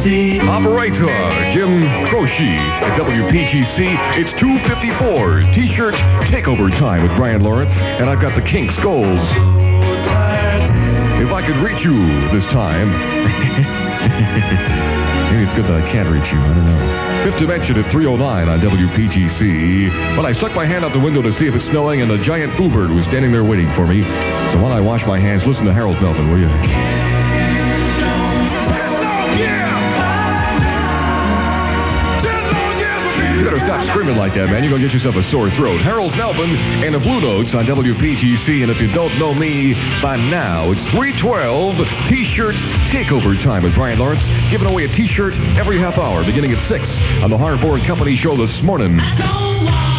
Operator Jim Croce at WPGC. It's 2:54. T-shirt takeover time with Brian Lawrence, and I've got the Kinks goals. If I could reach you this time. Maybe it's good that I can't reach you. I don't know. Fifth Dimension at 3:09 on WPGC. But I stuck my hand out the window to see if it's snowing, and the giant bluebird was standing there waiting for me. So while I wash my hands, listen to Harold Melvin, will you? You better stop screaming like that, man. You're going to get yourself a sore throat. Harold Melvin and the Blue Notes on WPGC. And if you don't know me by now, it's 3:12 T-shirt takeover time with Brian Lawrence. Giving away a T-shirt every half hour, beginning at 6 on the Hardboard Company show this morning.